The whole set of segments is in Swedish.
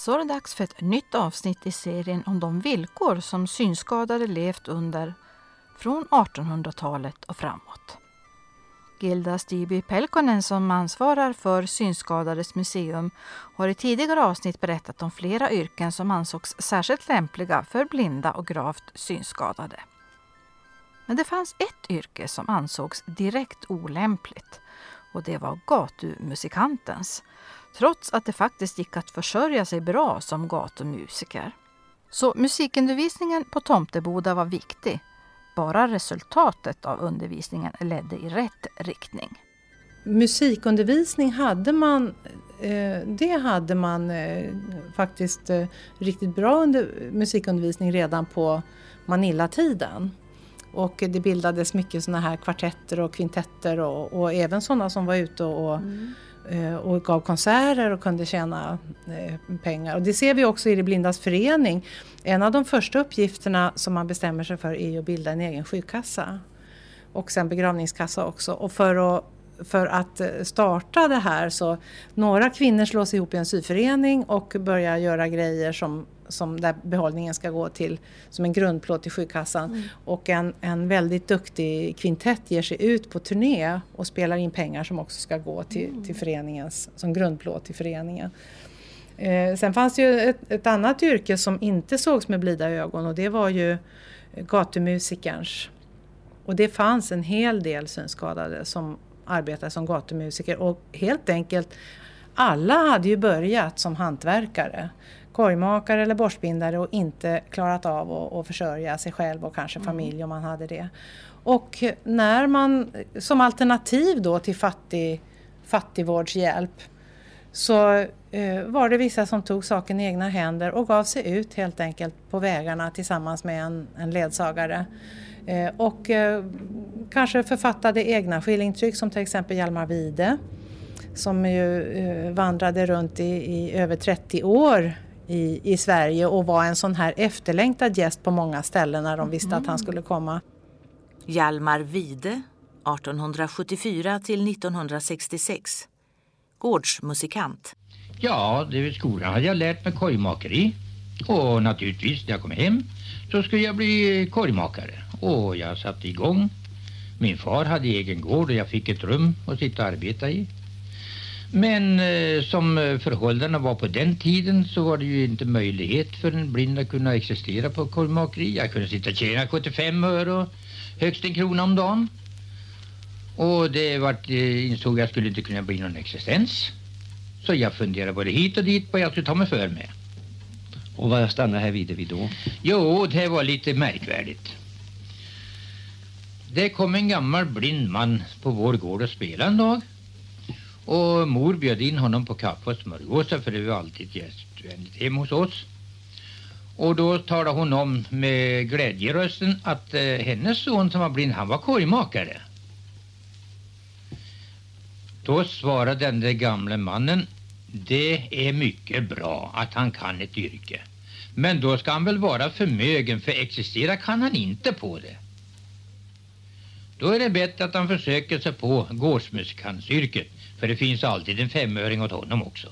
Så är det dags för ett nytt avsnitt i serien om de villkor som synskadade levt under från 1800-talet och framåt. Gilda Stiby Pelkonen som ansvarar för Synskadades museum har i tidigare avsnitt berättat om flera yrken som ansågs särskilt lämpliga för blinda och gravt synskadade. Men det fanns ett yrke som ansågs direkt olämpligt och det var gatumusikantens. Trots att det faktiskt gick att försörja sig bra som gatumusiker. Så musikundervisningen på Tomteboda var viktig. Bara resultatet av undervisningen ledde i rätt riktning. Musikundervisning hade man faktiskt riktigt bra musikundervisning redan på Manila-tiden. Och det bildades mycket såna här kvartetter och kvintetter och även sådana som var ute och gav konserter och kunde tjäna pengar. Och det ser vi också i det blindas förening. En av de första uppgifterna som man bestämmer sig för är att bilda en egen sjukkassa. Och sen begravningskassa också. Och för att starta det här så några kvinnor slås ihop i en syförening och börjar göra grejer som där behållningen ska gå till som en grundplåt till sjukkassan. Och en väldigt duktig kvintett ger sig ut på turné och spelar in pengar som också ska gå till föreningens, som grundplåt till föreningen. Sen fanns det ju ett annat yrke som inte sågs med blida ögon och det var ju gatumusikerns. Och det fanns en hel del synskadade som arbetade som gatumusiker och helt enkelt alla hade ju börjat som hantverkare. Korgmakare eller borstbindare och inte klarat av att försörja sig själv och kanske familj om man hade det. Och när man som alternativ då till fattigvårdshjälp så var det vissa som tog saken i egna händer och gav sig ut helt enkelt på vägarna tillsammans med en ledsagare. Och kanske författade egna skillingtryck som till exempel Hjalmar Wide som ju vandrade runt i över 30 år i Sverige och var en sån här efterlängtad gäst på många ställen när de visste att han skulle komma. Hjalmar Wide, 1874 till 1966. Gårdsmusikant. Ja, det vid skolan hade jag lärt mig korgmakeri. Och naturligtvis när jag kom hem så skulle jag bli korgmakare. Och jag satte igång. Min far hade egen gård och jag fick ett rum att sitta och arbeta i. Men som förhållandena var på den tiden så var det ju inte möjlighet för en blind att kunna existera på korgmakeri. Jag kunde sitta och tjäna 75 öre och högst 1 krona om dagen. Och insåg jag skulle inte kunna bli någon existens. Så jag funderade både hit och dit på vad jag skulle ta mig för med. Och vad stannade här vid då? Jo, det var lite märkvärdigt. Det kom en gammal blind man på vår gård och spelade en dag. Och mor bjöd in honom på kaffe och smörgåsar för det var alltid gästvänligt hem hos oss. Och då talade hon om med glädjerösten att hennes son som var blind, han var korgmakare. Då svarade den där gamla mannen, det är mycket bra att han kan ett yrke. Men då ska han väl vara förmögen, för existera kan han inte på det. Då är det bättre att han försöker sig på gårdsmusikantsyrket. För det finns alltid en 5-öring åt honom också.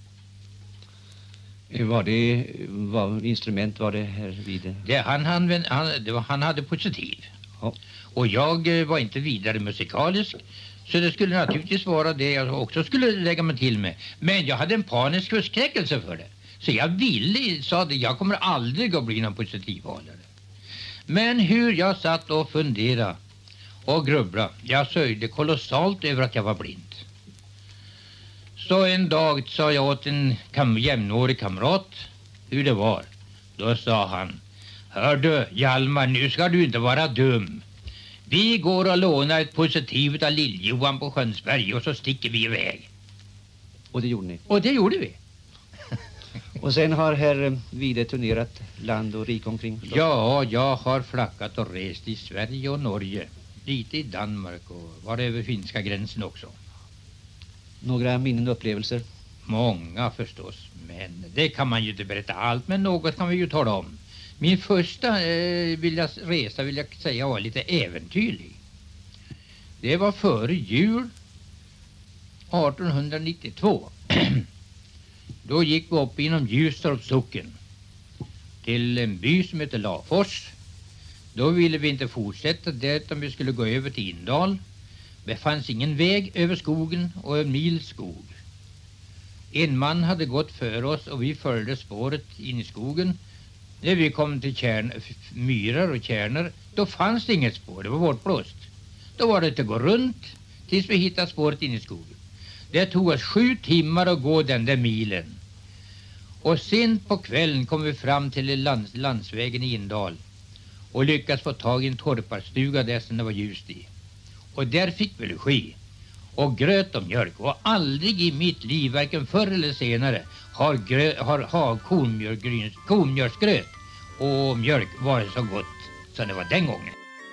Vad instrument var det här vid? Han hade positiv. Ja. Och jag var inte vidare musikalisk. Så det skulle naturligtvis vara det jag också skulle lägga mig till med. Men jag hade en panisk förskräckelse för det. Så jag sa det, jag kommer aldrig att bli någon positivhållare. Men hur jag satt och funderade och grubblade. Jag sörjde kolossalt över att jag var blind. Så en dag sa jag åt en jämnårig kamrat hur det var. Då sa han, hör du Hjalmar, nu ska du inte vara dum. Vi går och lånar ett positiv av Lill-Johan på Sjönsberg och så sticker vi iväg. Och det gjorde ni? Och det gjorde vi. Och sen har herr Wide turnerat land och rik omkring? Förstås. Ja, jag har flackat och rest i Sverige och Norge. Lite i Danmark och var över finska gränsen också. Några minnen och upplevelser? Många förstås, men det kan man ju inte berätta allt, men något kan vi ju tala om. Min första resa vill jag säga var lite äventyrlig. Det var före jul 1892. Då gick vi upp inom Ljustorps socken till en by som heter Lafors. Då ville vi inte fortsätta där utan vi skulle gå över till Indal. Det fanns ingen väg över skogen och en mil skog. En man hade gått före oss och vi följde spåret in i skogen. När vi kom till myrar och kärnor, då fanns det inget spår, det var bortblåst. Då var det att gå runt tills vi hittade spåret in i skogen. Det tog oss 7 timmar att gå den där milen. Och sent på kvällen kom vi fram till landsvägen i Indal och lyckades få tag i en torparstuga där som det var ljust i. Och där fick vi logi och gröt och mjölk. Och aldrig i mitt liv, varken förr eller senare, har komjölksgröt och mjölk varit så gott som det var den gången.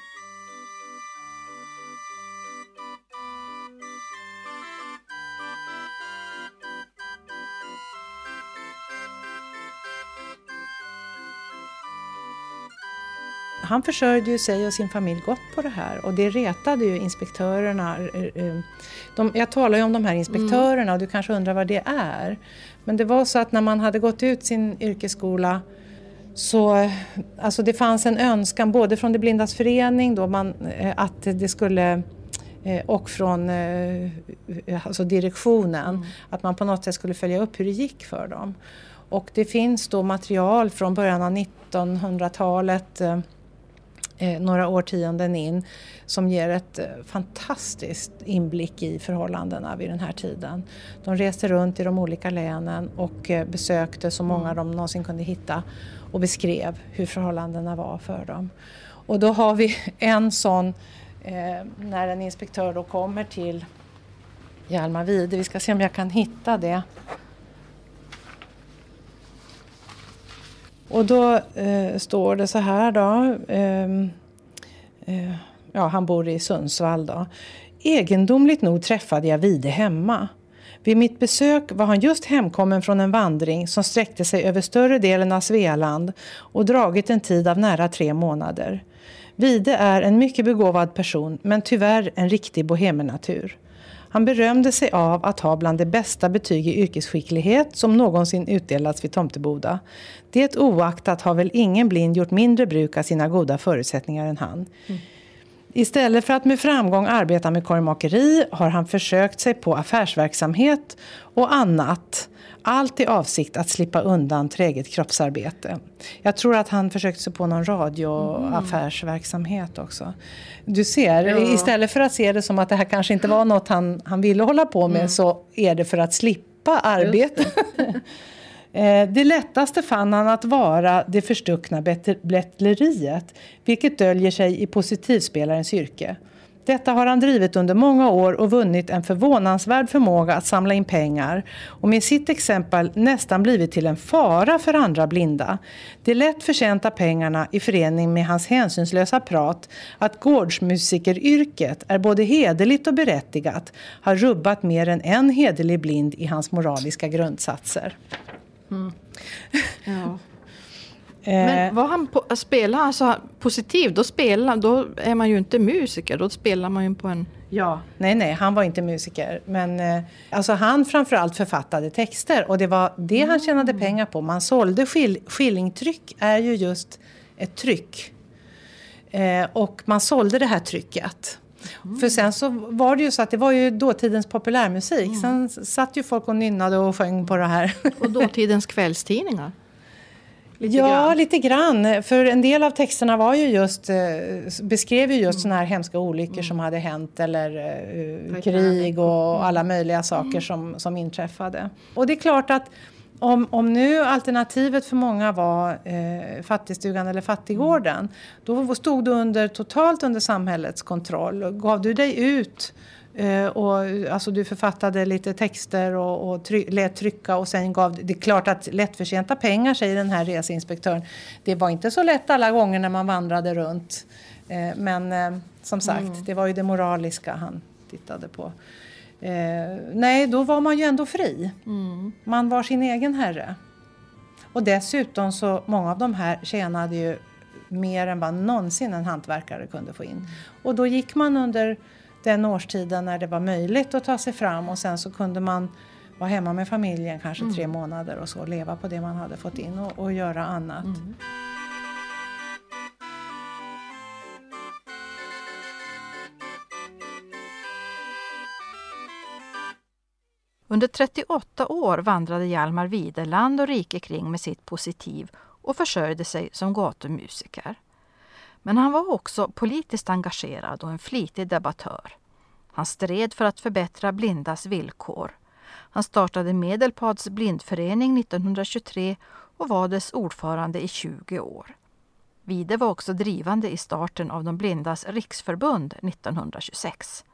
Han försörjde ju sig och sin familj gott på det här och det retade ju inspektörerna. Jag talar ju om de här inspektörerna och du kanske undrar vad det är. Men det var så att när man hade gått ut sin yrkesskola så alltså det fanns en önskan både från det blindas förening då att det skulle och från alltså direktionen att man på något sätt skulle följa upp hur det gick för dem. Och det finns då material från början av 1900-talet några årtionden in som ger ett fantastiskt inblick i förhållandena vid den här tiden. De reste runt i de olika länen och besökte så många de någonsin kunde hitta och beskrev hur förhållandena var för dem. Och då har vi en sån när en inspektör då kommer till Hjalmar Vide. Vi ska se om jag kan hitta det. Och då står det så här då, han bor i Sundsvall då. Egendomligt nog träffade jag Vide hemma. Vid mitt besök var han just hemkommen från en vandring som sträckte sig över större delen av Svealand och dragit en tid av nära 3 månader. Vide är en mycket begåvad person men tyvärr en riktig bohemernatur. Han berömde sig av att ha bland de bästa betyg i yrkesskicklighet som någonsin utdelats vid Tomteboda. Det oaktat har väl ingen blind gjort mindre bruk av sina goda förutsättningar än han. Istället för att med framgång arbeta med korgmakeri har han försökt sig på affärsverksamhet och annat. Allt i avsikt att slippa undan träget kroppsarbete. Jag tror att han försökte sig på någon radioaffärsverksamhet också. Du ser, istället för att se det som att det här kanske inte var något han ville hålla på med så är det för att slippa arbete. Det lättaste fann han att vara det förstuckna blättleriet, vilket döljer sig i positivspelarens yrke. Detta har han drivit under många år och vunnit en förvånansvärd förmåga att samla in pengar och med sitt exempel nästan blivit till en fara för andra blinda. De lätt förtjänta pengarna i förening med hans hänsynslösa prat att gårdsmusikeryrket är både hederligt och berättigat har rubbat mer än en hederlig blind i hans moraliska grundsatser. Ja. Men var han spelar alltså positiv, då är man ju inte musiker, då spelar man ju på en... Ja, nej, han var inte musiker. Men alltså han framförallt författade texter och det var det han tjänade pengar på. Man sålde skillingtryck är ju just ett tryck. Och man sålde det här trycket. För sen så var det ju så att det var ju dåtidens populärmusik. Sen satt ju folk och nynnade och sjöng på det här. Och dåtidens kvällstidningar. Lite grann. För en del av texterna var ju just, beskrev ju just såna här hemska olyckor som hade hänt eller krig och alla möjliga saker som inträffade. Och det är klart att om nu alternativet för många var fattigstugan eller fattigården, då stod du totalt under samhällets kontroll. Gav du dig ut och alltså du författade lite texter och lät trycka och sen det är klart att lättförtjänta pengar, säger den här reseinspektören. Det var inte så lätt alla gånger när man vandrade runt. Men som sagt, det var ju det moraliska han tittade på. Nej, då var man ju ändå fri. Man var sin egen herre. Och dessutom så många av de här tjänade ju mer än vad någonsin en hantverkare kunde få in. Och då gick man under den årstiden när det var möjligt att ta sig fram och sen så kunde man vara hemma med familjen kanske 3 månader och så. Leva på det man hade fått in och göra annat. Under 38 år vandrade Hjalmar Wide land och rike kring med sitt positiv och försörjde sig som gatumusiker. Men han var också politiskt engagerad och en flitig debattör. Han stred för att förbättra blindas villkor. Han startade Medelpads blindförening 1923 och var dess ordförande i 20 år. Wide var också drivande i starten av de blindas riksförbund 1926.